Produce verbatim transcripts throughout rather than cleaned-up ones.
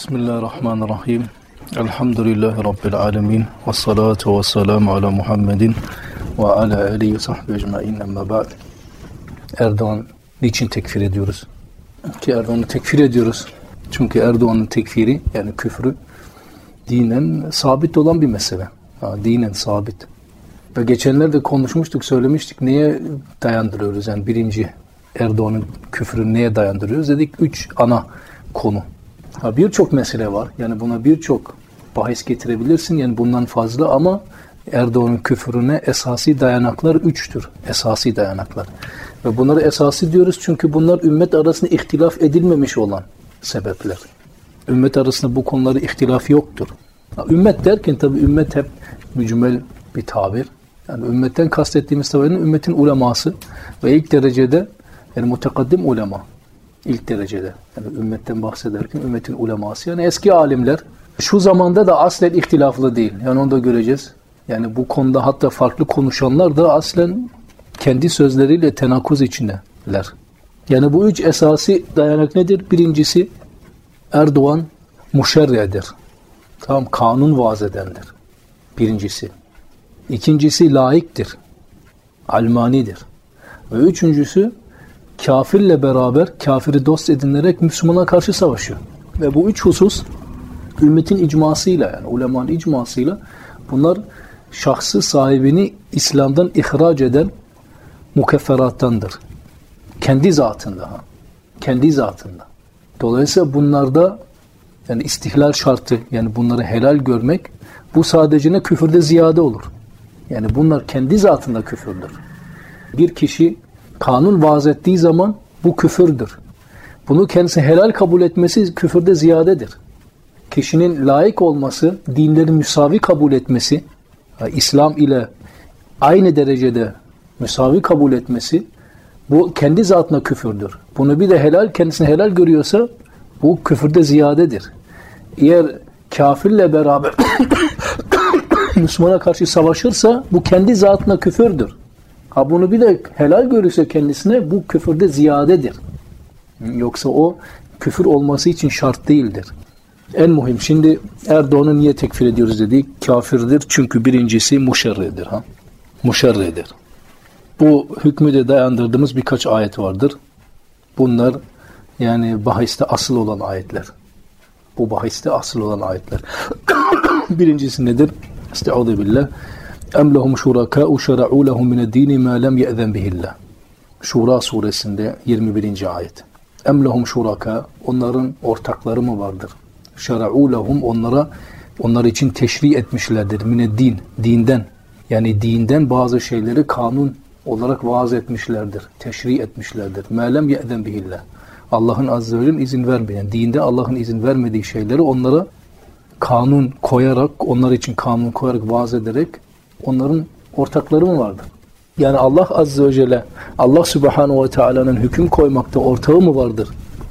Bismillahirrahmanirrahim. Elhamdülillahi Rabbil alemin. Ve salatu ve selamu ala Muhammedin ve ala alihi ve sahbihi ecmain. Amma ba'd. Erdoğan niçin tekfir ediyoruz? Ki Erdoğan'ı tekfir ediyoruz. Çünkü Erdoğan'ın tekfiri, yani küfrü, dinen sabit olan bir mesele. Ha, dinen sabit. Ve geçenlerde konuşmuştuk, söylemiştik. Neye dayandırıyoruz? Yani birinci Erdoğan'ın küfrünü neye dayandırıyoruz? Dedik üç ana konu. Ha, birçok mesele var. Yani buna birçok bahis getirebilirsin. Yani bundan fazla, ama Erdoğan'ın küfrüne esasi dayanaklar üçtür. Esasi dayanaklar. Ve bunları esasi diyoruz çünkü bunlar ümmet arasında ihtilaf edilmemiş olan sebepler. Ümmet arasında bu konuları ihtilaf yoktur. Ha, ümmet derken tabi ümmet hep mücmel bir tabir. Yani ümmetten kastettiğimiz tabirin ümmetin uleması ve ilk derecede yani mutekaddim ulema. İlk derecede. Yani ümmetten bahsederken ümmetin uleması, yani eski alimler. Şu zamanda da aslen ihtilaflı değil. Yani onu da göreceğiz. Yani bu konuda hatta farklı konuşanlar da aslen kendi sözleriyle tenakuz içindeler. Yani bu üç esası dayanak nedir? Birincisi Erdoğan muşerredir. Tamam, kanun vaaz edendir. Birincisi. İkincisi laiktir. Almanidir. Ve üçüncüsü kafirle beraber, kafiri dost edinilerek Müslümana karşı savaşıyor. Ve bu üç husus ümmetin icmasıyla, yani ulemanın icmasıyla, bunlar şahsı sahibini İslam'dan ihraç eden mukefferattandır. Kendi zatında. Ha. Kendi zatında. Dolayısıyla bunlarda yani istihlal şartı, yani bunları helal görmek, bu sadece ne küfürde ziyade olur. Yani bunlar kendi zatında küfürdür. Bir kişi kanun vaaz ettiği zaman bu küfürdür. Bunu kendisi helal kabul etmesi küfürde ziyadedir. Kişinin layık olması, dinleri müsavi kabul etmesi, İslam ile aynı derecede müsavi kabul etmesi, bu kendi zatına küfürdür. Bunu bir de helal, kendisini helal görüyorsa bu küfürde ziyadedir. Eğer kafirle beraber Müslümana karşı savaşırsa bu kendi zatına küfürdür. Ha, bunu bir de helal görürse kendisine bu küfürde ziyadedir. Yoksa o küfür olması için şart değildir. En muhim, şimdi Erdoğan'ı niye tekfir ediyoruz dedik? Kafirdir çünkü birincisi muşerredir. Ha? Muşerredir. Bu hükmü de dayandırdığımız birkaç ayet vardır. Bunlar yani bahiste asıl olan ayetler. Bu bahiste asıl olan ayetler. Birincisi nedir? Estaizu billah. اَمْ لَهُمْ شُرَكَاءُ شَرَعُوا لَهُمْ مِنَ الدِّينِ مَا لَمْ يَأْذَنْ بِهِ اللّٰهِ. Şura suresinde yirmi birinci ayet. اَمْ لَهُمْ شُرَكَاءُ, onların ortakları mı vardır? شَرَعُوا لَهُمْ, onlara onlar için teşri etmişlerdir. مِنَ الدِّينِ, dinden. Yani dinden bazı şeyleri kanun olarak vaaz etmişlerdir. Teşri etmişlerdir. مَا لَمْ يَأْذَنْ بِهِ اللّٰهِ. Allah'ın azze ve celle izin vermeyen, dinde Allah'ın izin vermediği şeyleri onlara kanun koyarak, onlar için kanun koyarak, vaaz ederek onların ortakları mı vardır? Yani Allah azze ve celle, Allah subhanahu ve teala'nın hüküm koymakta ortağı mı vardır?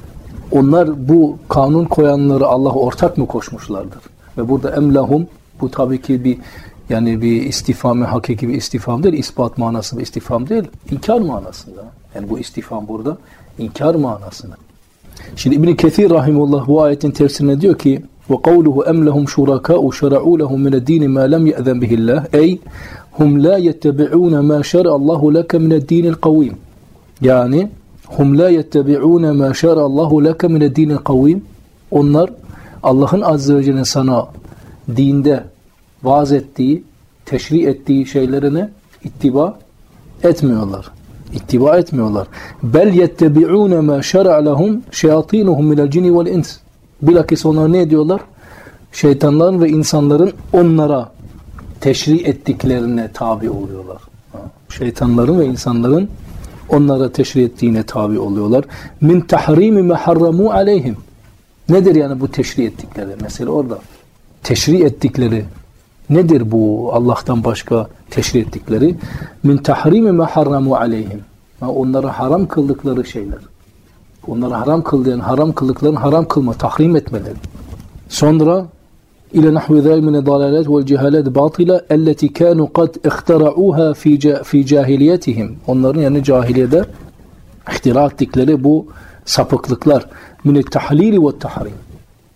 Onlar bu kanun koyanları Allah'a ortak mı koşmuşlardır? Ve burada emlahum, bu tabii ki bir yani bir istifham, hakiki bir istifham değil, ispat manası bir istifham değil, inkar manasında. Yani bu istifham burada inkar manasında. Şimdi İbn Kesir rahimehullah bu ayetin tefsirine diyor ki: وَقَوْلُهُ اَمْ لَهُمْ شُرَكَاءُ شَرَعُوا لَهُمْ مِنَ الدِّينِ مَا لَمْ يَأْذَنْ بِهِ اللّٰهِ اَيْ هُمْ لَا يَتَّبِعُونَ مَا شَرَعَ اللّٰهُ لَكَ مِنَ الدِّينِ الْقَوِيمِ. Yani hum la yettebi'un ma şara Allahu leke min ed-dinil kavim. Onlar Allah'ın azze ve celle'nin sana dinde vaaz ettiği, teşri ettiği şeylerine ittiba etmiyorlar. İttiba etmiyorlar. Bel yettebi'un ma şara lehum şeyatinuhum minel cinni vel ins. Bilakis onlar ne ediyorlar? Şeytanların ve insanların onlara teşri ettiklerine tabi oluyorlar. Şeytanların ve insanların onlara teşri ettiğine tabi oluyorlar. Min tahrimi ma harramu aleyhim. Nedir yani bu teşri ettikleri? Mesela orada teşri ettikleri nedir bu Allah'tan başka teşri ettikleri? Min tahrimi ma harramu aleyhim. Onlara haram kıldıkları şeyler. Onlara haram kıldığı, haram kıldıklarını haram kılma, tahrim etmeleri. Sonra ile nahvi zâl min dalalet vel cehalet batila elleti kanu kad ihtara'uha fi fi cahiliyetihim. Onların yani cahiliyede ihtira ettikleri bu sapıklıklar min tahlili ve tahrim.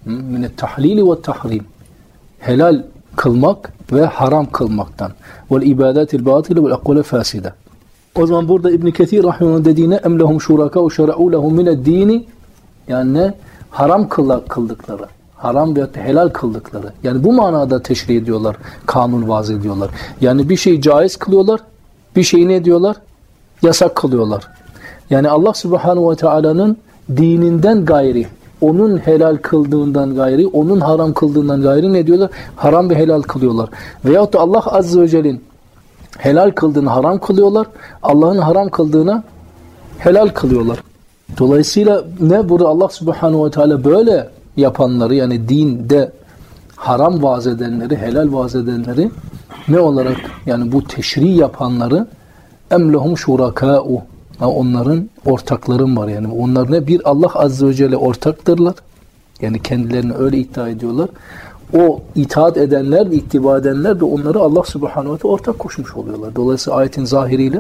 Minet tahlili ve tahrim. Helal kılmak ve haram kılmaktan. Vel ibadatil batile vel akvale faside. O zaman burada İbn Kesir rahimehullah dediğine emlehum şuraka ve şer'u lehum mined dini, yani ne? Haram kıldıkları, haram veya helal kıldıkları. Yani bu manada teşri ediyorlar, kanun vaz ediyorlar. Yani bir şeyi caiz kılıyorlar, bir şeyi ne diyorlar? Yasak kılıyorlar. Yani Allah Subhanahu ve Taala'nın dininden gayri, onun helal kıldığından gayri, onun haram kıldığından gayri ne diyorlar? Haram ve helal kılıyorlar. Veyahut da Allah Azze ve Celle'nin helal kıldığını haram kılıyorlar, Allah'ın haram kıldığına helal kılıyorlar. Dolayısıyla ne? Burada Allah Subhanahu ve Teala böyle yapanları, yani dinde haram vaaz edenleri, helal vaaz edenleri ne olarak, yani bu teşri yapanları emlehum şurakâ'u, onların ortaklarım var. Yani onlar ne? Bir Allah Azze ve Celle ortaktırlar. Yani kendilerini öyle iddia ediyorlar. O itaat edenler ve ittiba edenler de onları Allah Subhanahu ve Teala ortak koşmuş oluyorlar. Dolayısıyla ayetin zahiriyle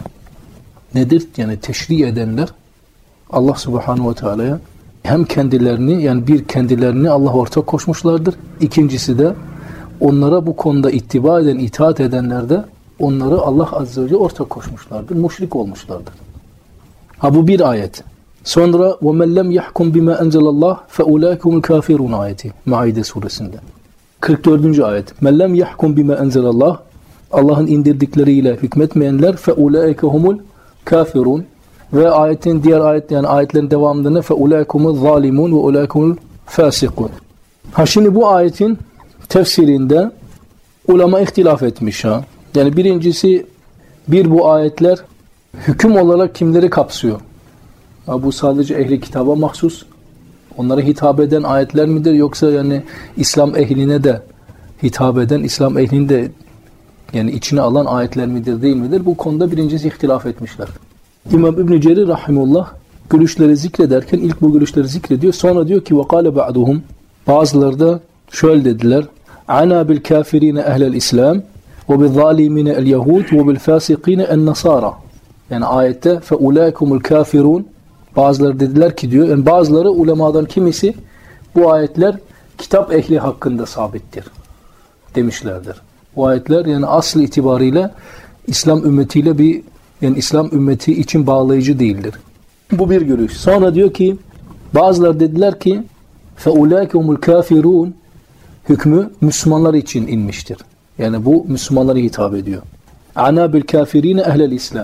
nedir? Yani teşri edenler Allah Subhanahu ve Teala'ya hem kendilerini, yani bir kendilerini Allah ortak koşmuşlardır. İkincisi de onlara bu konuda ittiba eden, itaat edenler de onları Allah Azze ve Celle ortak koşmuşlardır. Müşrik olmuşlardır. Ha, bu bir ayet. Sonra وَمَنْ لَمْ يَحْكُمْ بِمَا أَنْزَلَ اللّٰهِ فَاُولَٰئِكُمُ الْكَافِرُونَ ayeti. Maide suresinde. kırk dördüncü ayet. مَنْ لَمْ يَحْكُمْ بِمَا أَنْزَلَ اللّٰهِ Allah'ın indirdikleriyle hükmetmeyenler فَاُولَٰئِكَ هُمُ الْكَافِرُونَ ve ayetin diğer ayet, yani ayetlerin devamında فَاُولَٰئِكُمُ الظَّالِمُونَ وَاُولَٰئِكُمُ الْفَاسِقُونَ. Ha, şimdi bu ayetin tefsirinde ulema ihtilaf etmiş ha. Yani birincisi, bir bu ayetler hüküm olarak kimleri kapsıyor? Ha, bu sadece ehli kitaba mahsus, onlara hitap eden ayetler midir, yoksa yani İslam ehline de hitap eden, İslam ehlini de yani içine alan ayetler midir, değil midir? Bu konuda birincisi ihtilaf etmişler. İmam İbn Cerir rahimullah görüşleri zikrederken ilk bu görüşleri zikrediyor. Sonra diyor ki وَقَالَ بَعْدُهُمْ bazıları da şöyle dediler: عَنَا بِالْكَافِرِينَ اَهْلَ الْاِسْلَامِ وَبِالظَّالِمِينَ الْيَهُودِ وَبِالْفَاسِقِينَ النَّصَارَى. Yani ayette فَاُولَٰئِكُمُ الْكَافِرُونَ bazıları dediler ki diyor, yani bazıları ulemadan kimisi bu ayetler kitap ehli hakkında sabittir demişlerdir. Bu ayetler yani asıl itibariyle İslam ümmetiyle bir, yani İslam ümmeti için bağlayıcı değildir. Bu bir görüş. Sonra diyor ki bazıları dediler ki فَاُولَٰئِكُمُ الْكَافِرُونَ hükmü Müslümanlar için inmiştir. Yani bu Müslümanlara hitap ediyor. عَنَا بِالْكَافِرِينَ اَهْلَ الْاِسْلَامِ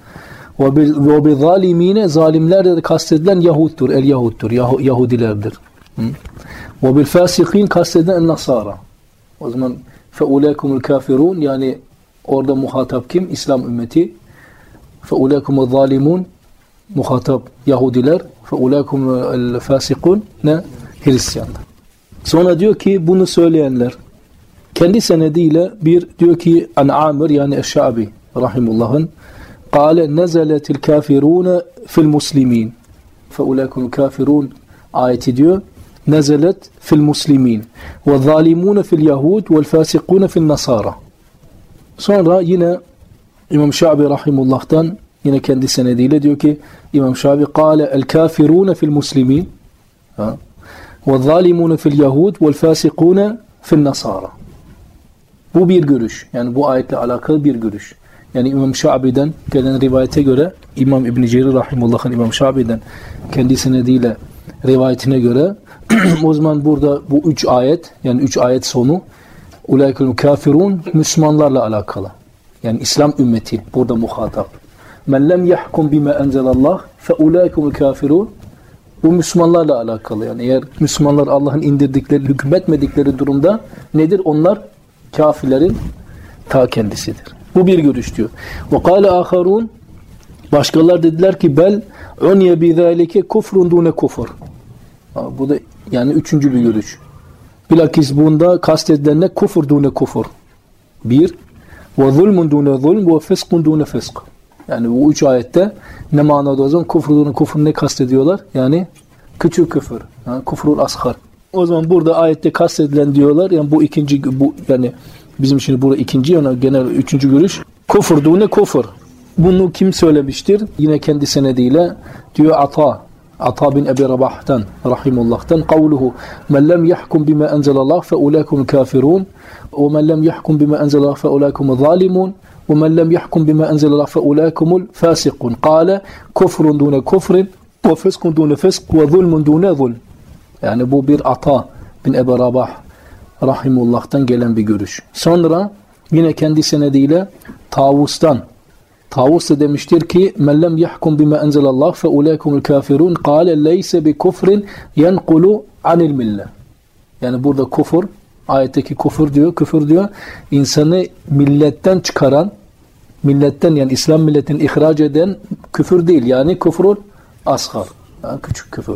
وَبِظَالِم۪ينَ zalimler de kastedilen Yahud'dur, el Yahud'dur, Yah Yahudilerdir. وَبِالْفَاسِق۪ينَ kastedilen el-Nasara. O zaman فَاُولَٰئِكُمُ الْكَافِرُونَ yani orada muhatap kim? İslam ümmeti. فَاُولَٰئِكُمُ الظَّالِمُونَ muhatap Yahudiler. فَاُولَٰئِكُمُ الْفَاسِقُونَ ne? Hristiyanlar. Sonra diyor ki bunu söyleyenler kendi senediyle bir diyor ki an Amir yani Eşşabi rahimullah'ın قال نزلت الكافرون في المسلمين فأولئكم الكافرون ayeti diyor نزلت في المسلمين والظالمون في اليهود والفاسقون في النصارى. Sonra yine İmam Şabi rahimullah'tan yine kendi senediyle diyor ki İmam Şabi قال الكافرون في المسلمين والظالمون في اليهود والفاسقون في النصارى. Bu bir görüş. Yani bu ayetle alakalı bir görüş. Yani İmam Şabi'den gelen rivayete göre İmam İbn Cerir rahimullah'ın İmam Şabi'den kendi senediyle rivayetine göre o zaman burada bu üç ayet, yani üç ayet sonu ulaikul kafirun Müslümanlarla alakalı. Yani İslam ümmeti burada muhatap. Men lem yahkum bima enzelallah fe ulaikumul kafirun. Bu Müslümanlarla alakalı. Yani eğer Müslümanlar Allah'ın indirdikleri, hükmetmedikleri durumda nedir? Onlar kafirlerin ta kendisidir. Bu bir görüş diyor. وَقَالَ آخَرُونَ başkalar dediler ki bel unya bi zalike kufrun dune kufur. Bu da yani üçüncü bir görüş. Bilakis bunda kastedilen ne? Kufur dune kufur. Bir. Ve zulmun dune zulm ve fıskun dune fısk. Yani bu üç ayette ne manada o zaman kufur dune kufur ne kastediyorlar? Yani küçük küfür. Yani kufrul ashar. O zaman burada ayette kastedilen diyorlar yani bu ikinci bu yani bizim şimdi burada ikinci yani genel üçüncü görüş. Kufur dune kufur. Bunu kim söylemiştir? Yine kendi senediyle diyor Ata Ata bin Ebi Rabah'tan rahimullah'tan kavluhu men lem yahkum bima enzelallah fe ulaikumul kafirun ve men lem yahkum bima enzelallah fe ulaikumul zalimun ve men lem yahkum bima enzelallah fe ulaikumul fasikun kâle kufrun dune kufrin ve fıskun dune fısk ve zulmun dune zulm. Yani bu bir Ata bin Ebi Rabah rahimullah'tan gelen bir görüş. Sonra yine kendi senediyle Tavus'tan, Tavus da demiştir ki men lem yahkum bima enzelallah fe ulaikumul kafirun kâle leyse bi kufrin yenqulu anil millet. Yani burada kufur, ayetteki kufur diyor, küfür diyor, insanı milletten çıkaran, milletten yani İslam milletini ihraç eden küfür değil. Yani küfrün asgar. Yani küçük küfür.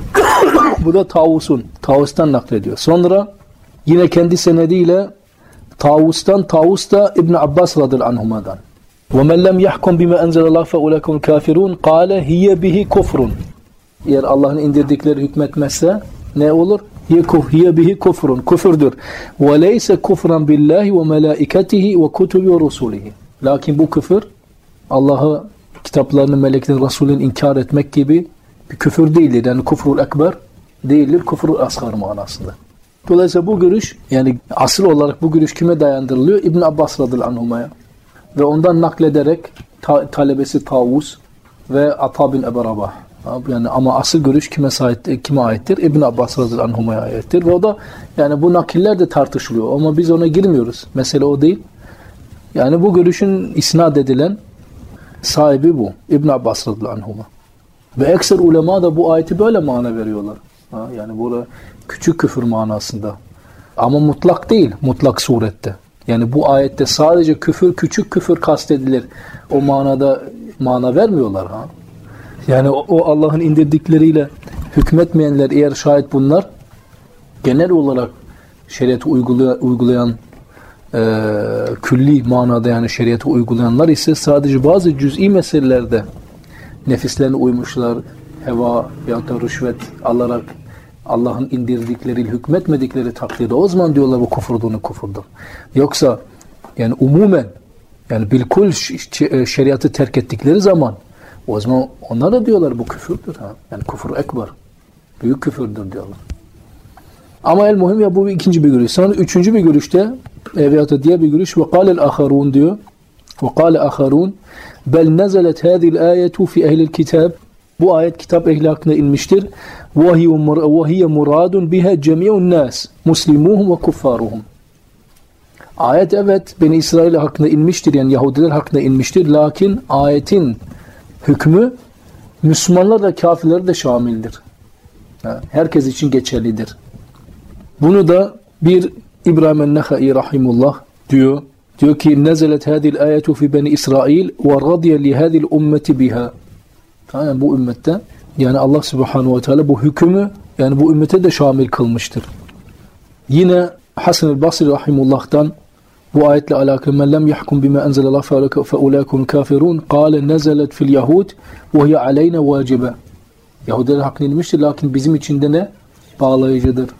Bu da Tavus'un, Tavus'tan naklediyor. Sonra yine kendi senediyle Tavus'tan, Tavus da İbn Abbas radıyallahu anhuma'dan. وَمَنْ لَمْ يَحْكُمْ بِمَا أَنْزَلَ اللّٰهُ فَاُولَٰئِكُمُ الْكَافِرُونَ قَالَ هِيَ بِهِ كُفْرٌ. Eğer Allah'ın indirdikleri hükmetmezse ne olur? هِيَ بِهِ كُفْرٌ. Küfürdür. وَلَيْسَ كُفْرًا بِاللّٰهِ وَمَلَائِكَتِهِ وَكُتُبِ وَرُسُولِهِ. Lakin bu küfür Allah'ı, kitaplarını, meleklerini, Resulünü inkar etmek gibi bir küfür değildir. Yani küfrül ekber değildir. Küfrül asgar manasında. Dolayısıyla bu görüş, yani asıl olarak bu görüş kime dayandırılıyor? İbn Abbas radıyallahu anhuma'ya. Ve ondan naklederek ta talebesi Tavus ve Ata bin Ebi Rabah. Yani ama asıl görüş kime aittir? Kime aittir? İbn Abbas radıyallahu anhuma'ya aittir. Ve o da yani bu nakiller de tartışılıyor ama biz ona girmiyoruz. Mesele o değil. Yani bu görüşün isnad edilen sahibi bu. İbn Abbas radıyallahu anhuma. Ve ekser ulema da bu ayeti böyle mana veriyorlar. Ha, yani burada küçük küfür manasında. Ama mutlak değil, mutlak surette. Yani bu ayette sadece küfür, küçük küfür kastedilir. O manada mana vermiyorlar. Ha? Yani o, o Allah'ın indirdikleriyle hükmetmeyenler, eğer şayet bunlar genel olarak şeriatı uygulayan, uygulayan e, külli manada yani şeriatı uygulayanlar ise sadece bazı cüz'i meselelerde nefislerine uymuşlar, heva ya da rüşvet alarak Allah'ın indirdikleriyle hükmetmedikleri takdirde o zaman diyorlar bu kufurduğunu kufurdur. Yoksa yani umumen yani bilkul şeriatı terk ettikleri zaman o zaman onlar da diyorlar bu küfürdür. Ha? Yani küfür ekber. Büyük küfürdür diyorlar. Ama el muhim ya bu ikinci bir görüş. Sonra üçüncü bir görüşte veyahut da diğer bir görüş ve kâlel aharun diyor. Ve kâle aharun bel nezelet hâzil âyetu fi ehlil kitab. Bu ayet kitap ehli hakkında inmiştir. وَهِيَ مُرَادٌ بِهَا جَمِيعُ النَّاسِ مُسْلِمُوهُمْ وَكُفَّارُهُمْ. Ayet evet Beni İsrail hakkında inmiştir. Yani Yahudiler hakkında inmiştir. Lakin ayetin hükmü Müslümanlar da kafirler de şamildir. Herkes için geçerlidir. Bunu da bir İbrahim el-Nekhai rahimullah diyor. Diyor ki nezelet hadil ayetu fi Beni İsrail ve radiye li hadil ümmeti biha. Yani bu ümmette yani Allah Subhanahu ve Teala bu hükmü yani bu ümmete de şamil kılmıştır. Yine Hasan el-Basri rahimullah'tan bu ayetle alakalı men lem yahkum bima enzelallah fe ulaikumul kafirun kâle nezelet fil yahud ve hiye aleyne vacibe. Yahudiler hakkında inmiştir lakin bizim için de ne? Bağlayıcıdır.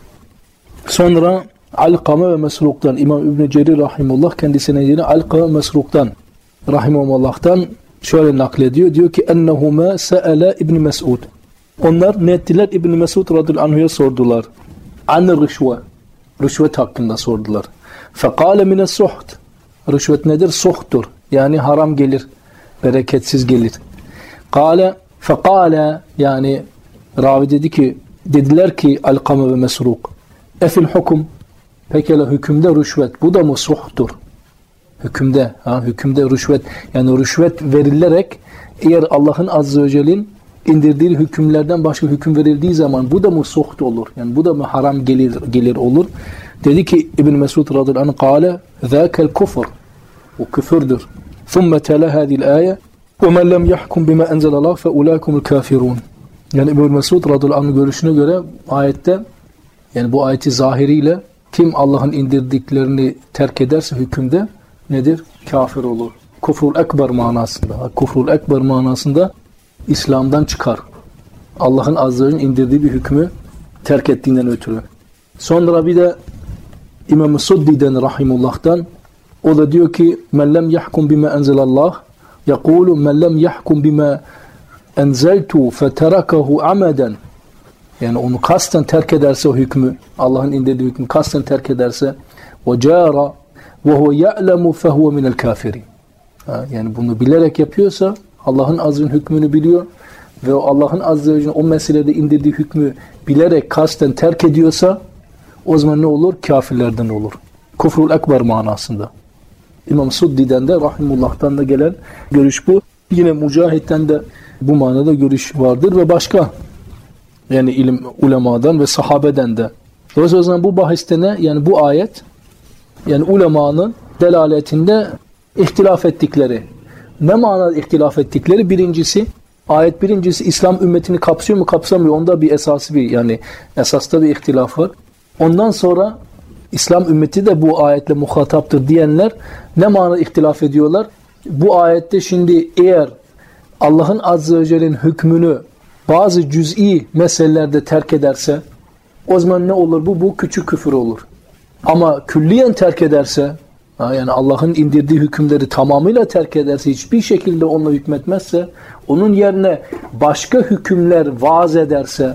Sonra Alkame ve Mesruk'tan İmam İbn Cerir rahimullah kendisine yine Alkame ve Mesruk'tan rahimullah'tan şöyle naklediyor. Diyor ki ennehuma se'ele İbn Mes'ud. Onlar ne ettiler? İbn Mes'ud radıyallahu anhu'ya sordular. An rüşve. Rüşvet hakkında sordular. Fekale mine suht. Rüşvet nedir? Suhtur. Yani haram gelir. Bereketsiz gelir. Kale fekale yani ravi dedi ki dediler ki Alkame ve Mesruk. Efil hukum. Pekala hükümde rüşvet. Bu da mı suhtur? Hükümde, ha, hükümde rüşvet, yani rüşvet verilerek eğer Allah'ın Azze ve Celle'nin indirdiği hükümlerden başka hüküm verildiği zaman bu da mı suht olur? Yani bu da mı haram gelir gelir olur? Dedi ki İbn Mesud radıyallahu anh kâle zâkel kufr. O küfürdür. Thumme tela hâzil âye ve men lem yahkum bima enzelallah fe ulâkumul kâfirûn. Yani İbn Mesud radıyallahu anh görüşüne göre ayette yani bu ayeti zahiriyle kim Allah'ın indirdiklerini terk ederse hükümde nedir? Kafir olur. Kufrul ekber manasında. Kufrul ekber manasında İslam'dan çıkar. Allah'ın azze ve celle indirdiği bir hükmü terk ettiğinden ötürü. Sonra bir de İmam-ı Suddi'den rahimullah'tan o da diyor ki men lem yahkum bima enzelallah yekulu men lem yahkum bima enzeltu feterakahu ameden, yani onu kasten terk ederse o hükmü, Allah'ın indirdiği hükmü kasten terk ederse, ve cara ve huve ya'lemu fehuve minel kafirin. Yani bunu bilerek yapıyorsa, Allah'ın azın hükmünü biliyor ve Allah'ın azze ve celle o meselede indirdiği hükmü bilerek kasten terk ediyorsa, o zaman ne olur? Kafirlerden olur. Kufrul ekber manasında. İmam Suddi'den de rahimullah'tan da gelen görüş bu. Yine Mücahit'ten de bu manada görüş vardır ve başka yani ilim ulemadan ve sahabeden de. Dolayısıyla o zaman bu bahiste ne? Yani bu ayet, yani ulemanın delaletinde ihtilaf ettikleri. Ne manada ihtilaf ettikleri? Birincisi, ayet birincisi İslam ümmetini kapsıyor mu kapsamıyor? Onda bir esası bir yani esasta bir ihtilaf var. Ondan sonra İslam ümmeti de bu ayetle muhataptır diyenler ne manada ihtilaf ediyorlar? Bu ayette şimdi eğer Allah'ın azze ve celle'nin hükmünü bazı cüz'i meselelerde terk ederse o zaman ne olur bu? Bu küçük küfür olur. Ama külliyen terk ederse, yani Allah'ın indirdiği hükümleri tamamıyla terk ederse, hiçbir şekilde onunla hükmetmezse, onun yerine başka hükümler vaaz ederse,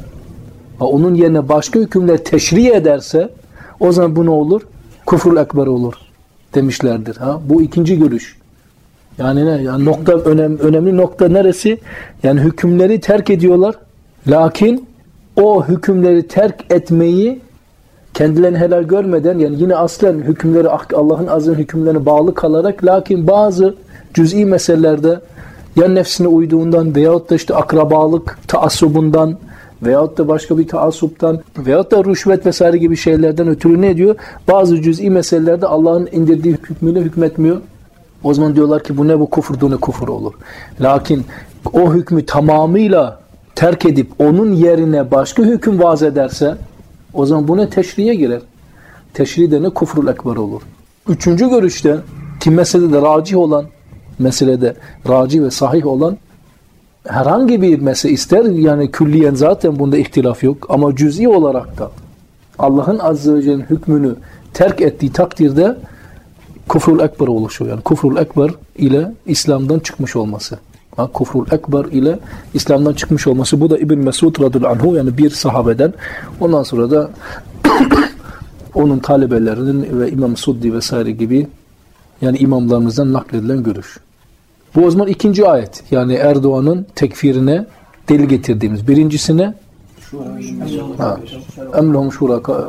onun yerine başka hükümler teşri ederse, o zaman bu ne olur? Küfrül ekber olur demişlerdir. Ha? Bu ikinci görüş. Yani ne? Yani nokta önem, önemli nokta neresi? Yani hükümleri terk ediyorlar. Lakin o hükümleri terk etmeyi kendilerini helal görmeden, yani yine aslen hükümleri Allah'ın azın hükümlerine bağlı kalarak, lakin bazı cüz'i meselelerde ya nefsine uyduğundan veyahut da işte akrabalık taassubundan veyahut da başka bir taassuptan veyahut da rüşvet vesaire gibi şeylerden ötürü ne diyor? Bazı cüz'i meselelerde Allah'ın indirdiği hükmüyle hükmetmiyor. O zaman diyorlar ki bu ne, bu kufur, ne kufur olur. Lakin o hükmü tamamıyla terk edip onun yerine başka hüküm vaaz ederse o zaman bu ne? Teşriye girer. Teşri de ne? Kufrul ekber olur. Üçüncü görüşte ki meselede racih olan, meselede racih ve sahih olan herhangi bir mesele ister, yani külliyen zaten bunda ihtilaf yok ama cüz'i olarak da Allah'ın azze ve celle'nin hükmünü terk ettiği takdirde kufrul ekber oluşuyor. Yani kufrul ekber ile İslam'dan çıkmış olması. Ha, kufrul ekber ile İslam'dan çıkmış olması. Bu da İbn Mesud radıyallahu anhu, yani bir sahabeden. Ondan sonra da onun talebelerinin ve İmam Suddi vesaire gibi yani imamlarımızdan nakledilen görüş. Bu o zaman ikinci ayet. Yani Erdoğan'ın tekfirine delil getirdiğimiz. Birincisine emlehum şuraka.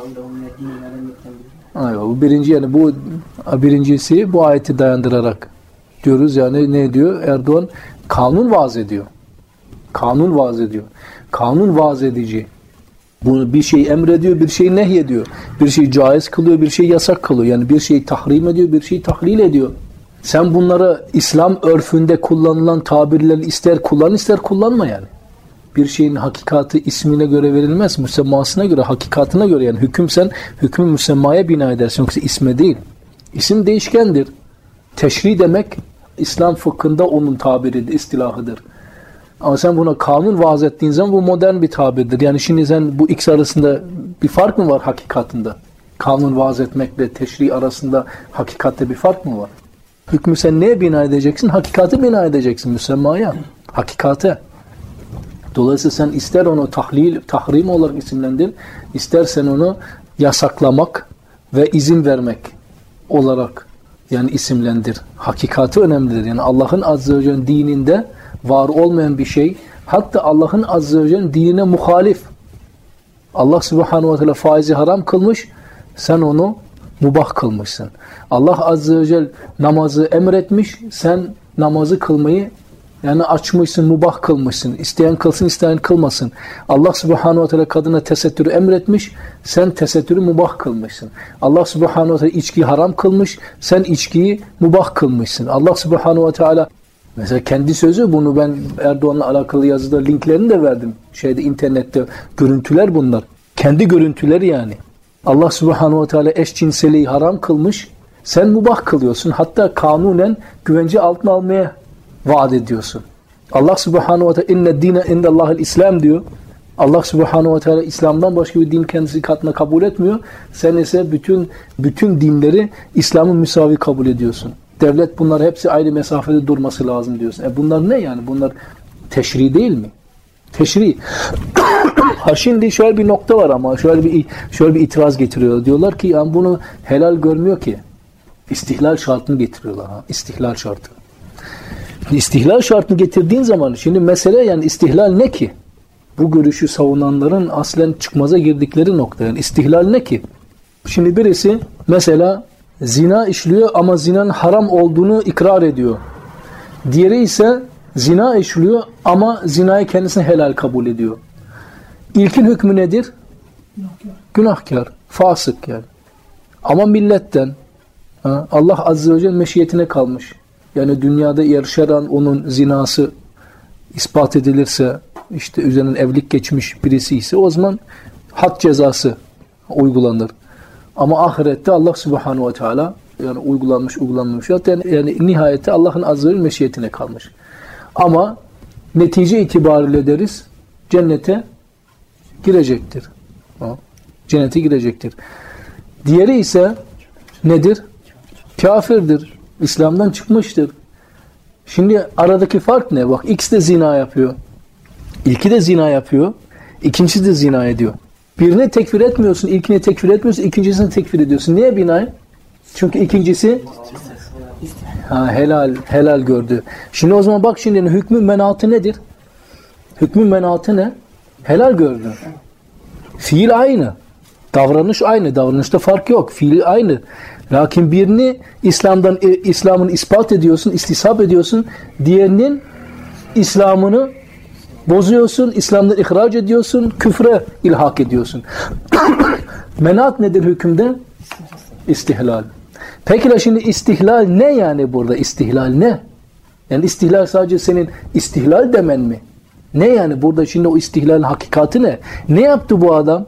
Aynen, bu birinci, yani bu birincisi bu ayeti dayandırarak diyoruz. Yani ne diyor? Erdoğan kanun vaaz ediyor. Kanun vaaz ediyor. Kanun vaaz edici. Bunu bir şey emrediyor, bir şey nehyediyor. Bir şey caiz kılıyor, bir şey yasak kılıyor. Yani bir şeyi tahrim ediyor, bir şeyi tahlil ediyor. Sen bunları İslam örfünde kullanılan tabirleri ister kullan, ister kullanma yani. Bir şeyin hakikati ismine göre verilmez. Müsemmasına göre, hakikatına göre, yani hüküm sen hükmü müsemmaya bina edersin. Yoksa isme değil. İsim değişkendir. Teşri demek İslam fıkhında onun tabiridir, istilahıdır. Ama sen buna kanun vaaz ettiğin zaman bu modern bir tabirdir. Yani şimdi sen bu ikisi arasında bir fark mı var hakikatında? Kanun vaaz etmekle teşri arasında hakikatte bir fark mı var? Hükmü sen neye bina edeceksin? Hakikati bina edeceksin, müsemmaya. Hakikate. Dolayısıyla sen ister onu tahlil, tahrim olarak isimlendir, istersen onu yasaklamak ve izin vermek olarak yani isimlendir. Hakikati önemlidir. Yani Allah'ın azze ve celle'nin dininde var olmayan bir şey, hatta Allah'ın azze ve celle'nin dinine muhalif. Allah subhanahu ve teala faizi haram kılmış, sen onu mubah kılmışsın. Allah azze ve celle namazı emretmiş, sen namazı kılmayı yani açmışsın, mubah kılmışsın. İsteyen kılsın, isteyen kılmasın. Allah subhanahu ve teala kadına tesettürü emretmiş, sen tesettürü mubah kılmışsın. Allah subhanahu ve teala içkiyi haram kılmış, sen içkiyi mubah kılmışsın. Allah subhanahu ve teala mesela kendi sözü, bunu ben Erdoğan'la alakalı yazıda linklerini de verdim. Şeyde, internette görüntüler bunlar. Kendi görüntüleri yani. Allah subhanahu ve teala eşcinseliği haram kılmış, sen mubah kılıyorsun. Hatta kanunen güvence altına almaya vaat ediyorsun. Allah subhanahu ve teala inne dine indellahil İslam diyor. Allah subhanahu ve teala İslam'dan başka bir din kendisi katına kabul etmiyor. Sen ise bütün bütün dinleri İslam'ın müsavi kabul ediyorsun. Devlet bunlar hepsi ayrı mesafede durması lazım diyorsun. E bunlar ne yani? Bunlar Teşri değil mi? Teşri. Ha şimdi şöyle bir nokta var ama şöyle bir şöyle bir itiraz getiriyor. Diyorlar ki yani bunu helal görmüyor ki. İstihlal şartını getiriyorlar. Ha? İstihlal şartı. İstihlal şartını getirdiğin zaman şimdi mesele yani istihlal ne ki? Bu görüşü savunanların aslen çıkmaza girdikleri nokta. Yani istihlal ne ki? Şimdi birisi mesela zina işliyor ama zinanın haram olduğunu ikrar ediyor. Diğeri ise zina işliyor ama zinayı kendisine helal kabul ediyor. İlkin hükmü nedir? Günahkar. Günahkar, fasık yani. Ama milletten ha, Allah Azze ve Celle meşiyetine kalmış. Yani dünyada yarışaran onun zinası ispat edilirse işte üzerinden evlilik geçmiş birisi ise o zaman had cezası uygulanır. Ama ahirette Allah Subhanahu ve Teala yani uygulanmış uygulanmamış yani, yani nihayette Allah'ın Azze ve Celle meşiyetine kalmış. Ama netice itibariyle deriz cennete girecektir. Ha, cennete girecektir. Diğeri ise nedir? Kafirdir. İslam'dan çıkmıştır. Şimdi aradaki fark ne? Bak ikisi de zina yapıyor. İlki de zina yapıyor. İkincisi de zina ediyor. Birini tekfir etmiyorsun, ilkini tekfir etmiyorsun, ikincisini tekfir ediyorsun. Niye binaen? Çünkü ikincisi ha, helal helal gördü. Şimdi o zaman bak şimdi hükmün menatı nedir? Hükmün menatı ne? Helal gördü. Fiil aynı. Davranış aynı. Davranışta fark yok. Fiil aynı. Lakin birini İslam'dan İslam'ın ispat ediyorsun, istisap ediyorsun. Diğerinin İslam'ını bozuyorsun, İslam'dan ihraç ediyorsun, küfre ilhak ediyorsun. Menat nedir hükümde? İstihlal. Peki şimdi istihlal ne yani burada? İstihlal ne? Yani istihlal sadece senin istihlal demen mi? Ne yani burada şimdi o istihlalin hakikati ne? Ne yaptı bu adam?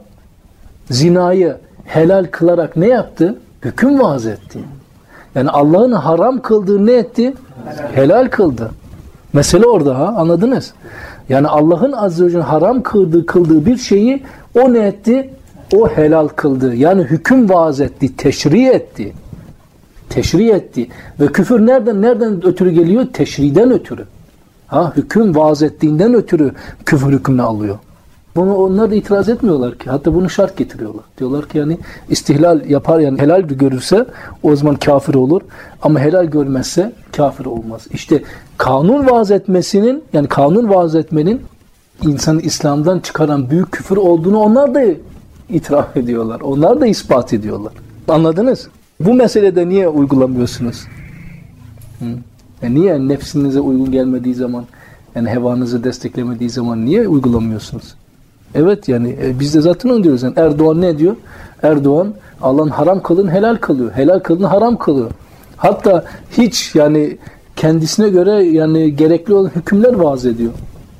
Zinayı helal kılarak ne yaptı? Hüküm vaaz etti. Yani Allah'ın haram kıldığı ne etti? Helal kıldı. Mesele orada ha anladınız? Yani Allah'ın azze ve celle haram kıldığı, kıldığı bir şeyi o ne etti? O helal kıldı. Yani hüküm vaaz etti, teşri etti. Teşri etti. Ve küfür nereden nereden ötürü geliyor? Teşriden ötürü. Ha hüküm vaaz ettiğinden ötürü küfür hükmünü alıyor. Bunu onlar da itiraz etmiyorlar ki. Hatta bunu şart getiriyorlar. Diyorlar ki yani istihlal yapar yani helal görürse o zaman kafir olur. Ama helal görmezse kafir olmaz. İşte kanun vaaz etmesinin yani kanun vaaz etmenin insanı İslam'dan çıkaran büyük küfür olduğunu onlar da itiraf ediyorlar. Onlar da ispat ediyorlar. Anladınız? Bu meselede niye uygulamıyorsunuz? Hı? Yani niye nefsinize uygun gelmediği zaman yani hevanızı desteklemediği zaman niye uygulamıyorsunuz? Evet yani e, biz de zaten onu diyoruz. Yani Erdoğan ne diyor? Erdoğan Allah'ın haram kılığını helal kılıyor. Helal kılığını haram kılıyor. Hatta hiç yani kendisine göre yani gerekli olan hükümler vaaz ediyor.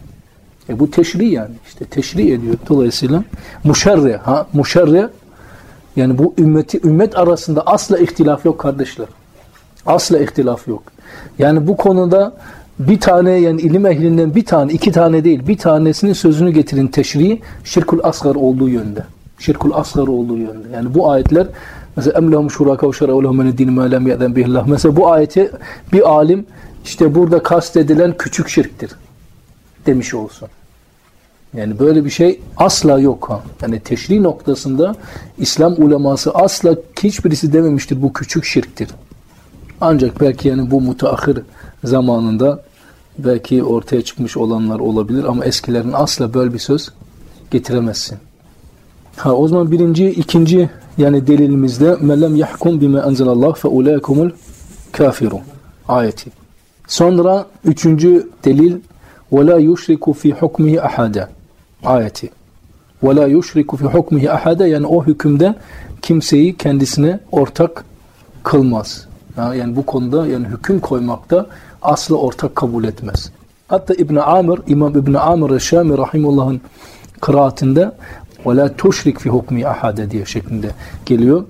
E bu teşri yani. İşte teşri ediyor. Dolayısıyla muşerre ha muşerre yani bu ümmeti ümmet arasında asla ihtilaf yok kardeşler. Asla ihtilaf yok. Yani bu konuda bir tane yani ilim ehlinden bir tane, iki tane değil, bir tanesinin sözünü getirin teşri, şirkul asgar olduğu yönde. Şirkul asgar olduğu yönde. Yani bu ayetler mesela emlehum şuraka ve şer'u lehum mined-din ma lem ya'zen bihillah. Mesela bu ayeti bir alim işte burada kastedilen küçük şirktir demiş olsun. Yani böyle bir şey asla yok ha. Yani teşri noktasında İslam uleması asla hiçbirisi dememiştir bu küçük şirktir. Ancak belki yani bu müteahhir zamanında belki ortaya çıkmış olanlar olabilir ama eskilerin asla böyle bir söz getiremezsin. Ha o zaman birinci, ikinci yani delilimizde mellem yahkum bima enzelallah fe ulaikumul kafirun ayeti. Sonra üçüncü delil ve la yushriku fi hukmihi ahada ayeti. Ve la yushriku fi hukmihi ahada yani o hükümde kimseyi kendisine ortak kılmaz. Yani bu konuda yani hüküm koymakta asla ortak kabul etmez. Hatta İbn Amr, İmam İbn Amr el-Şami rahimullah'ın kıraatinde ve la tuşrik fi hukmi ahade diye şeklinde geliyor.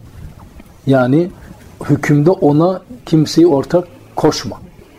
Yani hükümde ona kimseyi ortak koşma.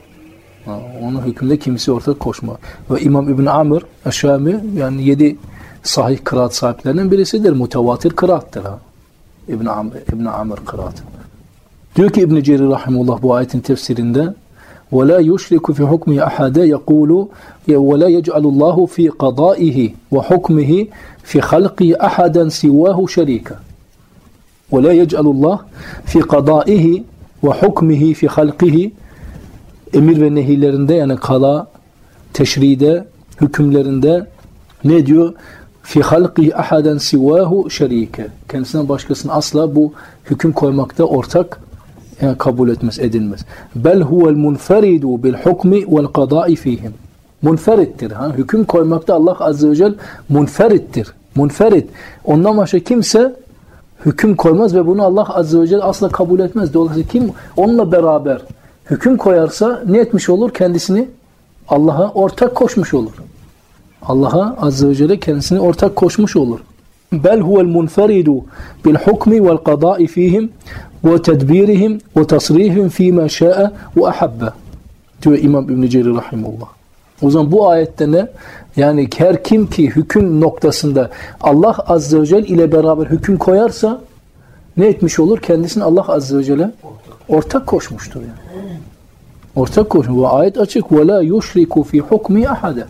Onun hükümde kimseyi ortak koşma. Ve İmam İbn Amr el-Şami yani yedi sahih kıraat sahiplerinden birisidir. Mutevatir kıraattır. Ha. İbn Amr, İbn Amr kıraatı. Diyor ki İbn Cerir rahimullah bu ayetin tefsirinde وَلَا يُشْرِكُ فِي حُكْمِهِ أَحَدًا يَقُولُ وَلَا يَجْعَلُ اللّٰهُ فِي قَضَائِهِ وَحُكْمِهِ فِي خَلْقِهِ أَحَدًا سِوَاهُ شَرِيكًا وَلَا يَجْعَلُ اللّٰهُ فِي قَضَائِهِ وَحُكْمِهِ فِي خَلْقِهِ Emir ve nehirlerinde, yani kala, teşride, hükümlerinde ne diyor? Fi halqi ahadan sivahu şerike. Kendisinden başkasını asla bu hüküm koymakta ortak yani kabul etmez, edilmez. Bel huvel munferidu bil hukmi vel qada'i fihim. Munferittir. Ha? Hüküm koymakta Allah Azze ve Celle munferittir. Munferit. Ondan başka kimse hüküm koymaz ve bunu Allah Azze ve Celle asla kabul etmez. Dolayısıyla kim onunla beraber hüküm koyarsa ne etmiş olur? Kendisini Allah'a ortak koşmuş olur. Allah'a Azze ve Celle kendisini ortak koşmuş olur. Bel huvel munferidu bil hukmi vel qada'i fihim ve tedbirihim ve tasrihim fîmâ şâ'e ve ahabbe diyor İmam İbn-i Cerir rahimullah. O zaman bu ayette ne? Yani her kim ki hüküm noktasında Allah Azze ve Celle ile beraber hüküm koyarsa ne etmiş olur? Kendisini Allah Azze ve Celle ortak koşmuştur yani. Ortak koşmuş. Bu ayet açık. وَلَا يُشْرِكُ فِي حُكْمِ أَحَدًا.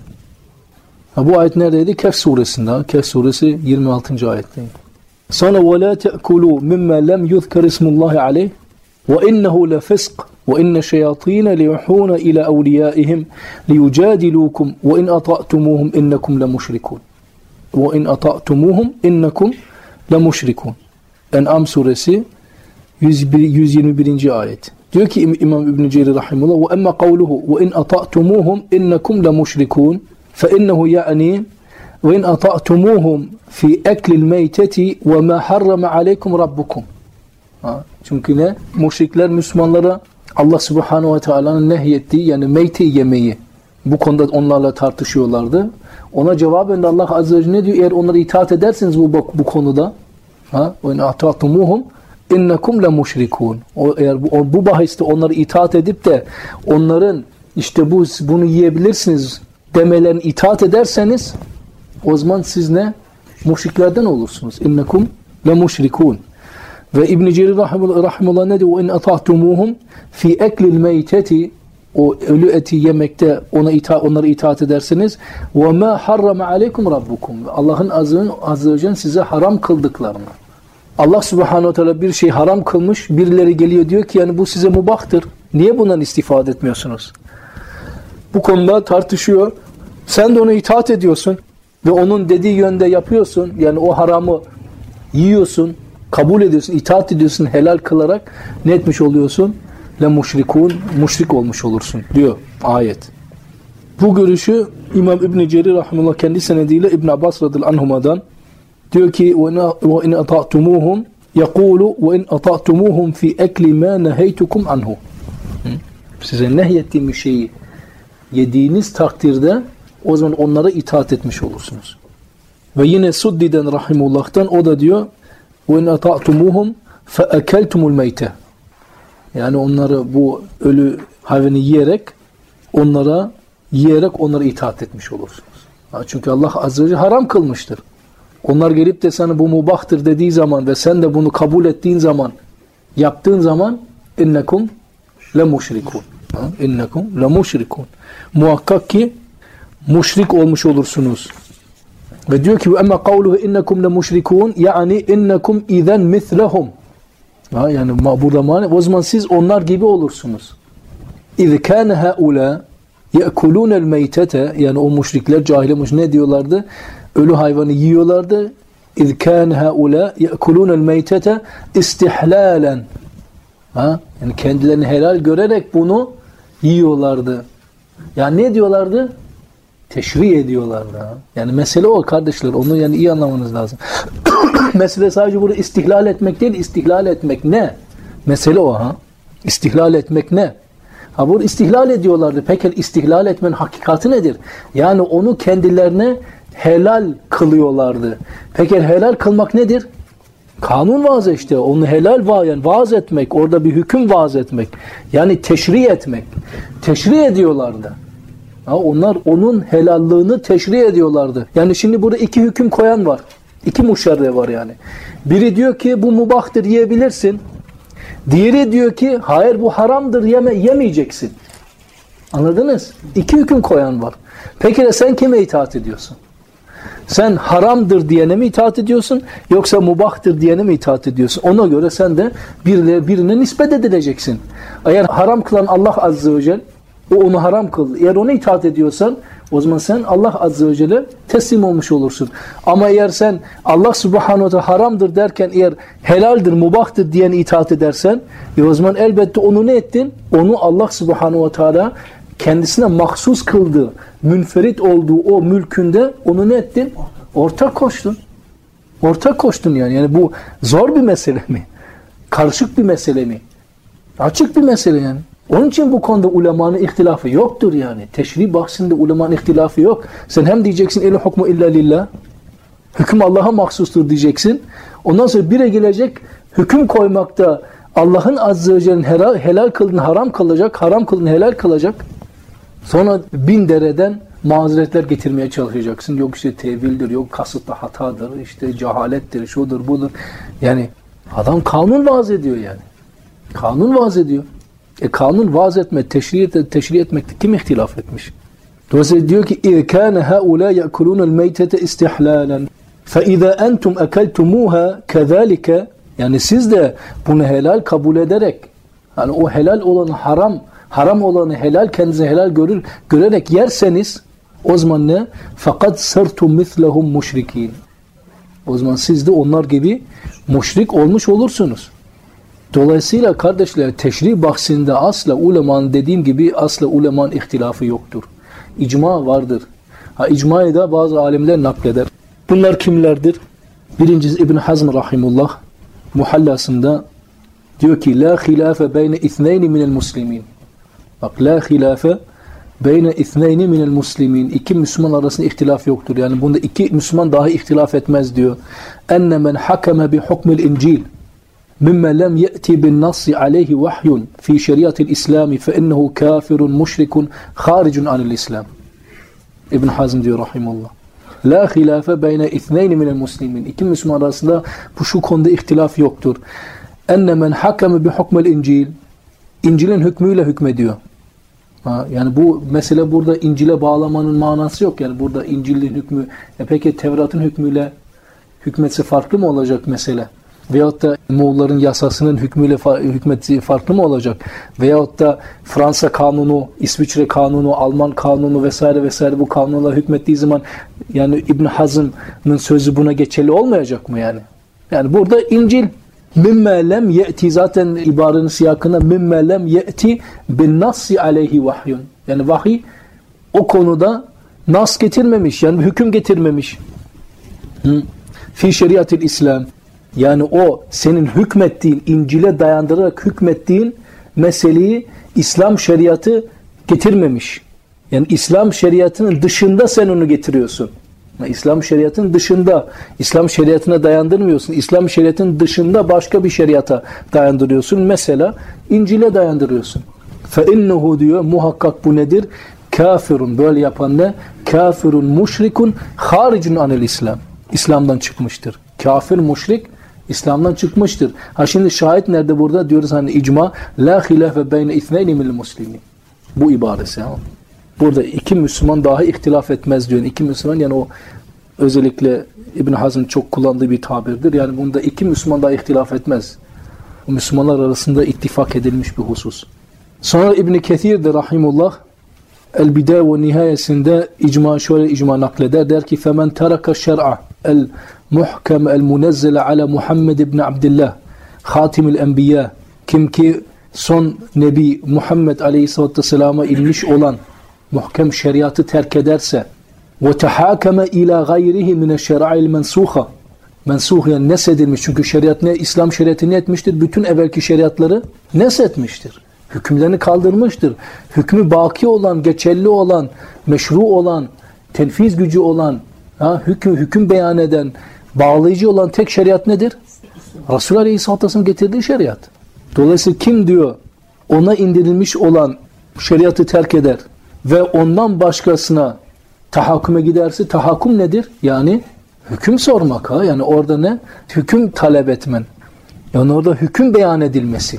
Bu ayet neredeydi? Kehf suresinde. Kehf suresi yirmi altıncı ayetteydi. Sonra وَلَا تَأْكُلُوا مِمَّا لَمْ يُذْكَرِ اسْمُ اللّٰهِ عَلَيْهِ وَإِنَّهُ لَفِسْقٌ وَإِنَّ الشَّيَاطِينَ لَيُوحُونَ إِلَى أَوْلِيَائِهِمْ لِيُجَادِلُوكُمْ وَإِنْ أَطَعْتُمُوهُمْ إِنَّكُمْ لَمُشْرِكُونَ وَإِنْ أَطَعْتُمُوهُمْ إِنَّكُمْ لَمُشْرِكُونَ. En'am suresi yüz yirmi birinci ayet. Diyor ki İmam İbn Cerir rahimehullah ve emma kavluhu ve in ata'tumuhum innakum la müşrikun fe innehu yani ve in ata'tumuhum fi eklil meyteti ve ma harrama aleykum rabbukum. Çünkü ne? Müşrikler Müslümanlara Allah Subhanahu ve Teala'nın nehyettiği yani meyti yemeği bu konuda onlarla tartışıyorlardı. Ona cevaben de Allah Azze ve Celle ne diyor? Eğer onlara itaat ederseniz bu bu konuda ha ve in ata'tumuhum innakum la müşrikun. O eğer bu, o, bu bahiste onları itaat edip de onların işte bu bunu yiyebilirsiniz demelerini itaat ederseniz o zaman siz ne? Müşriklerden olursunuz. İnnakum la müşrikun. Ve İbn Cerir rahimehullah ne diyor? İn atahtumuhum fi eklil meyteti o ölü eti yemekte ona ita onlara itaat ederseniz ve ma harrama aleykum rabbukum. Allah'ın azze ve celle size haram kıldıklarını. Allah Subhanahu ve Teala bir şey haram kılmış, birileri geliyor diyor ki yani bu size mubahtır. Niye bundan istifade etmiyorsunuz? Bu konuda tartışıyor. Sen de ona itaat ediyorsun ve onun dediği yönde yapıyorsun. Yani o haramı yiyorsun, kabul ediyorsun, itaat ediyorsun helal kılarak ne etmiş oluyorsun? La müşrikun, müşrik olmuş olursun diyor ayet. Bu görüşü İmam İbn Cerir rahimehullah kendi senediyle İbn Abbas radıyallahu anhuma'dan diyor ki ve in ata'tumuhum yekulu ve in ata'tumuhum fi ekli ma neheytukum anhu. Size nehyettiğim bir şeyi yediğiniz takdirde o zaman onlara itaat etmiş olursunuz. Ve yine Suddi'den rahimullah'tan o da diyor ve in ata'tumuhum fe ekeltumul meyte. Yani onları bu ölü hayvanı yiyerek onlara yiyerek onlara itaat etmiş olursunuz. Çünkü Allah Azze ve Celle haram kılmıştır. Onlar gelip de sana bu mubahtır dediği zaman ve sen de bunu kabul ettiğin zaman yaptığın zaman innekum le müşrikun. İnnekum le müşrikun. Muhakkak ki müşrik olmuş olursunuz. Ve diyor ki emma kavluhu innekum le müşrikun yani innekum izen mislehum. Ha, yani burada mani o zaman siz onlar gibi olursunuz. İz kâne haulâ ye'kulûnel meytete yani o müşrikler cahile müşrik ne diyorlardı? Ölü hayvanı yiyorlardı. İz kâne haulâ ye'kulûnel meytete istihlâlen. Ha, yani kendilerini helal görerek bunu yiyorlardı. Yani ne diyorlardı? Teşri ediyorlardı. Ha. Yani mesele o kardeşler. Onu yani iyi anlamanız lazım. Mesele sadece burada istihlal etmek değil, istihlal etmek ne? Mesele o ha. İstihlal etmek ne? Ha burada istihlal ediyorlardı. Peki istihlal etmenin hakikati nedir? Yani onu kendilerine helal kılıyorlardı. Peki helal kılmak nedir? Kanun vaaz işte. Onu helal vaaz, yani vaaz etmek, orada bir hüküm vaaz etmek. Yani teşri etmek. Teşri ediyorlardı. Ha, onlar onun helallığını teşri ediyorlardı. Yani şimdi burada iki hüküm koyan var. İki muşerre var yani. Biri diyor ki bu mubahtır yiyebilirsin. Diğeri diyor ki hayır bu haramdır yeme, yemeyeceksin. Anladınız? İki hüküm koyan var. Peki de sen kime itaat ediyorsun? Sen haramdır diyene mi itaat ediyorsun yoksa mubahtır diyene mi itaat ediyorsun? Ona göre sen de birine, birine nispet edileceksin. Eğer haram kılan Allah Azze ve Celle, o onu haram kıldı. Eğer ona itaat ediyorsan o zaman sen Allah Azze ve Celle teslim olmuş olursun. Ama eğer sen Allah Subhanahu ve Teala haramdır derken eğer helaldir, mubahtır diyene itaat edersen e o zaman elbette onu ne ettin? Onu Allah Subhanahu ve Teala kendisine mahsus kıldığı, münferit olduğu o mülkünde onu ne ettin? Ortak koştun. Ortak koştun yani. Yani bu zor bir mesele mi? Karışık bir mesele mi? Açık bir mesele yani. Onun için bu konuda ulemanın ihtilafı yoktur yani. Teşrih bahsinde ulemanın ihtilafı yok. Sen hem diyeceksin el hukmu illa lillah. Hüküm Allah'a mahsustur diyeceksin. Ondan sonra bire gelecek hüküm koymakta Allah'ın Azze ve Celle'nin helal, helal kıldığını haram kılacak, haram kıldığını helal kılacak. Sonra bin dereden mazeretler getirmeye çalışacaksın. Yok işte tevildir, yok kasıtlı hatadır, işte cehalettir, şudur budur. Yani adam kanun vaaz ediyor yani. Kanun vaaz ediyor. E kanun vaaz etme, teşri, teşri etmekte kim ihtilaf etmiş? Dolayısıyla diyor ki اِذْ كَانَ هَؤُلَا يَأْكُلُونَ الْمَيْتَةَ اِسْتِحْلَالًا فَاِذَا أَنْتُمْ اَكَلْتُمُوهَا كَذَٰلِكَ. Yani siz de bunu helal kabul ederek, hani o helal olanı haram, haram olanı helal kendinize helal görür, görerek yerseniz o zaman ne? فَقَدْ سَرْتُمْ مِثْلَهُمْ مُشْرِك۪ينَ. O zaman siz de onlar gibi müşrik olmuş olursunuz. Dolayısıyla kardeşler teşrih bahsinde asla ulemanın dediğim gibi asla ulemanın ihtilafı yoktur. İcma vardır. Ha, icmayı da bazı alimler nakleder. Bunlar kimlerdir? Birincisi İbn Hazm rahimullah Muhallasında diyor ki la hilafe beyne ithneyni minel muslimin. Bak la hilafe beyne ithneyni minel muslimin. İki Müslüman arasında ihtilaf yoktur. Yani bunda iki Müslüman dahi ihtilaf etmez diyor. Enne men hakeme bi hukmil incil mimma lem ye'ti bin nassi aleyhi vahyun fi şeriatil islami fe innehu kafirun müşrikun haricun anil islam. İbn Hazm diyor rahimullah. La hilafe beyne ithneyni minel muslimin. İki Müslüman arasında bu şu konuda ihtilaf yoktur. Enne men hakeme bi hukmil incil. İncil'in hükmüyle hükmediyor. Ha, yani bu mesele burada İncil'e bağlamanın manası yok. Yani burada İncil'in hükmü, e peki Tevrat'ın hükmüyle hükmetse farklı mı olacak mesele? Veyahut da Moğolların yasasının hükmüyle hükmetsi farklı mı olacak? Veyahut da Fransa kanunu, İsviçre kanunu, Alman kanunu vesaire vesaire bu kanunla hükmettiği zaman yani İbn Hazm'ın sözü buna geçerli olmayacak mı yani? Yani burada İncil mimme lem ye'ti zaten ibarenin siyakında mimme lem ye'ti bin nassi aleyhi vahyun. Yani vahiy o konuda nas getirmemiş yani hüküm getirmemiş. Hı? Fi şeriatil İslam. Yani o senin hükmettiğin, İncil'e dayandırarak hükmettiğin meseleyi İslam şeriatı getirmemiş. Yani İslam şeriatının dışında sen onu getiriyorsun. Yani İslam şeriatının dışında, İslam şeriatına dayandırmıyorsun. İslam şeriatının dışında başka bir şeriata dayandırıyorsun. Mesela İncil'e dayandırıyorsun. فَاِنَّهُ diyor, muhakkak bu nedir? Kafirun, böyle yapan ne? Kafirun müşrikun haricun anil İslam. İslam'dan çıkmıştır. Kafir, müşrik, İslam'dan çıkmıştır. Ha şimdi şahit nerede burada? Diyoruz hani icma la hilafe beyne ithneyni minel muslimin. Bu ibaresi. Ha. Burada iki Müslüman dahi ihtilaf etmez diyor. İki Müslüman yani o özellikle İbn Hazm'ın çok kullandığı bir tabirdir. Yani bunda iki Müslüman dahi ihtilaf etmez. O Müslümanlar arasında ittifak edilmiş bir husus. Sonra İbn Kethir de rahimullah El Bidâye ve Nihayesinde icma şöyle icma nakleder. Der ki femen teraka şer'a el muhkem el munezzele ala Muhammed ibn Abdillah Hatimül Enbiya, kim ki son Nebi Muhammed Aleyhisselatü Vesselam'a inmiş olan muhkem şeriatı terk ederse ve tehakeme ila gayrihi mine şer'il mensuha, mensuh yani nesedilmiş, çünkü şeriat ne? İslam şeriatı ne etmiştir? Bütün evvelki şeriatları nesetmiştir. Hükümlerini kaldırmıştır. Hükmü baki olan, geçerli olan, meşru olan, tenfiz gücü olan, ha, hüküm, hüküm beyan eden, bağlayıcı olan tek şeriat nedir? Resulullah Aleyhisselatü Vesselam getirdiği şeriat. Dolayısıyla kim diyor ona indirilmiş olan şeriatı terk eder ve ondan başkasına tahakküme giderse, tahakküm nedir? Yani hüküm sormak. Ha? Yani orada ne? Hüküm talep etmen. Yani orada hüküm beyan edilmesi.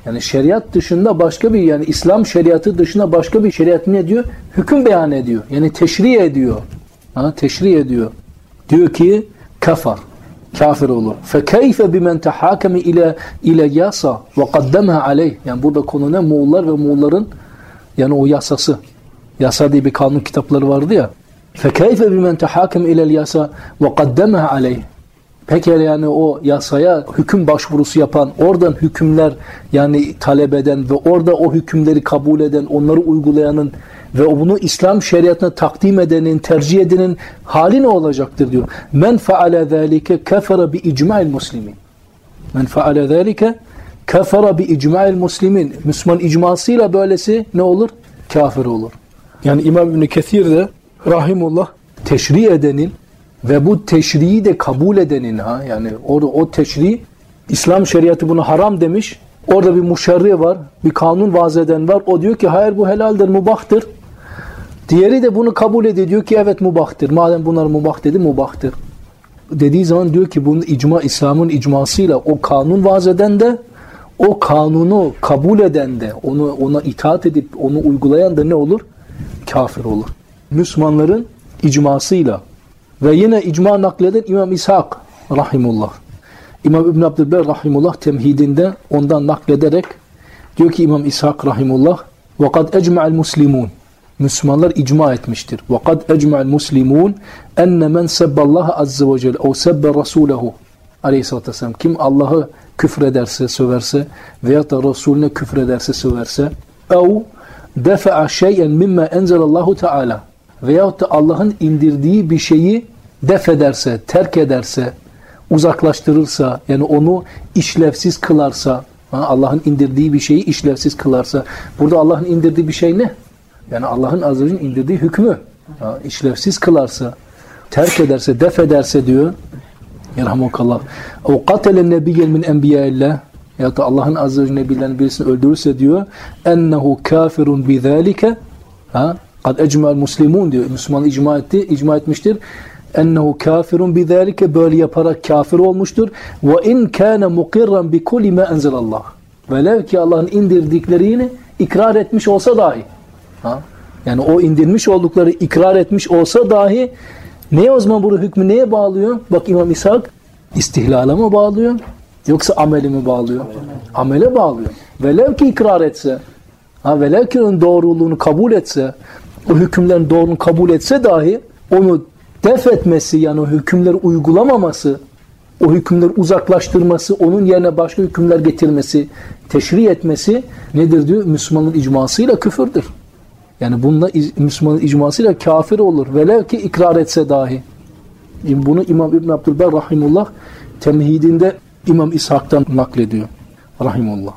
Yani şeriat dışında başka bir, yani İslam şeriatı dışında başka bir şeriat ne diyor? Hüküm beyan ediyor. Yani teşri ediyor. Ha, teşri ediyor. Diyor ki kafar. Kafir olur. فَكَيْفَ بِمَنْ تَحَاكَمِ اِلَى اِلَى يَاسَ وَقَدَّمْهَا عَلَيْهِ. Yani burada konu ne? Moğollar ve Moğolların yani o yasası. Yasa diye bir kanun kitapları vardı ya. فَكَيْفَ بِمَنْ تَحَاكَمِ اِلَى الْيَاسَ وَقَدَّمَهَا عَلَيْهِ. Peki yani o yasaya hüküm başvurusu yapan, oradan hükümler yani talep eden ve orada o hükümleri kabul eden, onları uygulayanın ve bunu İslam şeriatına takdim edenin, tercih edenin hali ne olacaktır diyor. Men faale zalike kefere bi icma'il muslimin. Men faale zalike kefere bi icma'il muslimin. Müslüman icmasıyla böylesi ne olur? Kafir olur. Yani İmam İbn Kesir de rahimullah teşri edenin ve bu teşriyi de kabul edenin, ha yani orada o teşri, İslam şeriatı bunu haram demiş. Orada bir muşerri var, bir kanun vaz eden var. O diyor ki hayır bu helaldir, mubahtır. Diğeri de bunu kabul ediyor. Diyor ki evet mubahtır. Madem bunlar mubah dedi, mubahtır. Dediği zaman diyor ki bunun icma, İslam'ın icmasıyla o kanun vaz eden de, o kanunu kabul eden de, onu ona itaat edip onu uygulayan da ne olur? Kafir olur. Müslümanların icmasıyla ve yine icma nakleden İmam İshak rahimullah. İmam İbn Abdülber rahimullah temhidinde ondan naklederek diyor ki İmam İshak rahimullah وَقَدْ اَجْمَعَ الْمُسْلِمُونَ. Müslümanlar icma etmiştir. وَقَدْ اَجْمَعَ الْمُسْلِمُونَ اَنَّ مَنْ سَبَّ اللّٰهَ عَزَّ وَجَلَ اَوْ سَبَّ رَسُولَهُ aleyhissalatü vesselam. Kim Allah'ı küfrederse, söverse veyahut da Resulüne küfrederse, söverse اَوْ دَفَعَ شَيْئًا مِمَّا اَنْزَلَ اللّٰهُ تَعَالَى veyahut da Allah'ın indirdiği bir şeyi def ederse, terk ederse, uzaklaştırırsa, yani onu işlevsiz kılarsa, Allah'ın indirdiği bir şeyi işlevsiz kılarsa, burada Allah'ın indirdiği bir şey ne? Yani Allah'ın azze ve celle'nin indirdiği hükmü ha, işlevsiz kılarsa, terk ederse, def ederse diyor, yerhamukallah, o katelen nebiyyen min enbiyaillah, ya da Allah'ın azze ve celle nebilerin birisini öldürürse diyor, ennehu kafirun bizalike, ha, kad ecma'l muslimun diyor, Müslüman icma etti, icma etmiştir. Ennehu kafirun bizalike, böyle yaparak kafir olmuştur. Ve in kana muqirran bi kulli ma enzelallah. Velev ki Allah'ın indirdiklerini ikrar etmiş olsa dahi. Ha? Yani o indirmiş oldukları ikrar etmiş olsa dahi neye o zaman burada hükmü neye bağlıyor? Bak İmam İshak istihlala mı bağlıyor? Yoksa ameli mi bağlıyor? Amele bağlıyor. Velev ki ikrar etse, ha, velev ki onun doğruluğunu kabul etse, o hükümlerin doğruluğunu kabul etse dahi onu def etmesi, yani o hükümleri uygulamaması, o hükümleri uzaklaştırması, onun yerine başka hükümler getirmesi, teşri etmesi nedir diyor? Müslümanın icmasıyla küfürdür. Yani bununla Müslümanın icmasıyla kafir olur. Velev ki ikrar etse dahi. Bunu İmam İbn Abdülber rahimullah temhidinde İmam İshak'tan naklediyor. Rahimullah.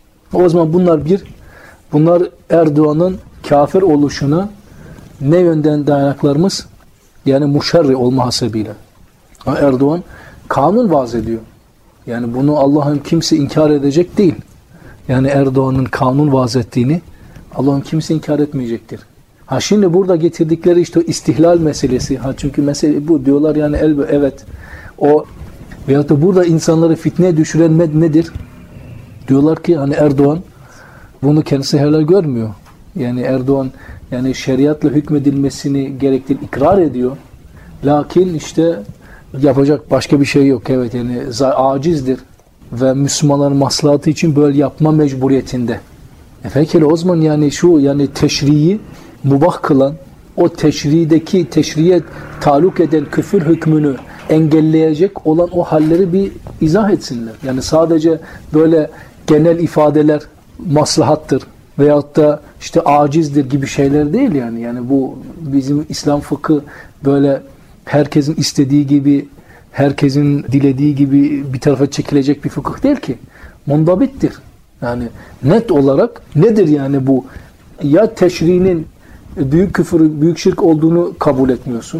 O zaman bunlar bir, bunlar Erdoğan'ın kafir oluşuna ne yönden dayanaklarımız? Yani muşerri olma hasebiyle. Erdoğan kanun vaz ediyor. Yani bunu Allah'ın kimse inkar edecek değil. Yani Erdoğan'ın kanun vaz ettiğini Allah'ın kimse inkar etmeyecektir. Ha şimdi burada getirdikleri işte o istihlal meselesi. Ha çünkü mesele bu diyorlar yani elbe evet o veyahut da burada insanları fitneye düşüren nedir? Diyorlar ki hani Erdoğan bunu kendisi helal görmüyor. Yani Erdoğan yani şeriatla hükmedilmesini gerektiğini ikrar ediyor. Lakin işte yapacak başka bir şey yok. Evet yani acizdir ve Müslümanların maslahatı için böyle yapma mecburiyetinde. E peki o zaman yani şu yani teşriyi mubah kılan, o teşrideki teşriye taluk eden küfür hükmünü engelleyecek olan o halleri bir izah etsinler. Yani sadece böyle genel ifadeler maslahattır veyahut da işte acizdir gibi şeyler değil yani. Yani bu bizim İslam fıkhı böyle herkesin istediği gibi, herkesin dilediği gibi bir tarafa çekilecek bir fıkıh değil ki. Mundabittir. Yani net olarak nedir yani bu? Ya teşriğinin büyük küfür, büyük şirk olduğunu kabul etmiyorsun.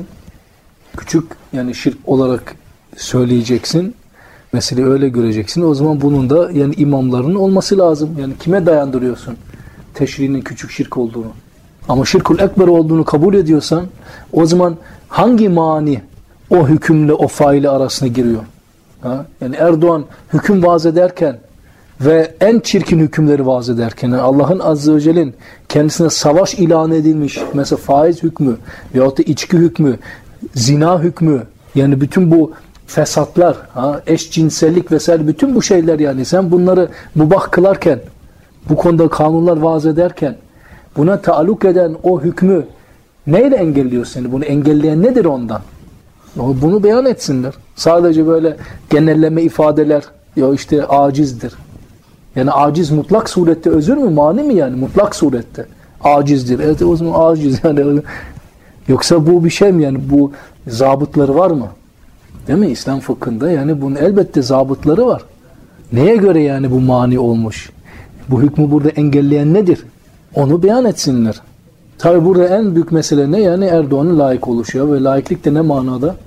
Küçük yani şirk olarak söyleyeceksin. Meseleyi öyle göreceksin. O zaman bunun da yani imamların olması lazım. Yani kime dayandırıyorsun teşriğinin küçük şirk olduğunu? Ama şirkul ekber olduğunu kabul ediyorsan o zaman hangi mani o hükümle o faili arasına giriyor? Ha? Yani Erdoğan hüküm vaaz ederken ve en çirkin hükümleri vaaz ederken, yani Allah'ın Azze ve Celle'nin kendisine savaş ilan edilmiş, mesela faiz hükmü veyahut da içki hükmü, zina hükmü, yani bütün bu fesatlar, ha, eşcinsellik vesaire, bütün bu şeyler, yani sen bunları mubah kılarken, bu konuda kanunlar vaaz ederken, buna taalluk eden o hükmü neyle engelliyor seni? Bunu engelleyen nedir ondan? Bunu beyan etsinler. Sadece böyle genelleme ifadeler, ya işte acizdir. Yani aciz mutlak surette özür mü? Mani mi yani? Mutlak surette. Acizdir. Evet, o zaman aciz yani. Yoksa bu bir şey mi yani? Bu zabıtları var mı? Değil mi? İslam fıkhında yani bunun elbette zabıtları var. Neye göre yani bu mani olmuş? Bu hükmü burada engelleyen nedir? Onu beyan etsinler. Tabi burada en büyük mesele ne? Yani Erdoğan'ın layık oluşu. Ve laiklik de ne manada?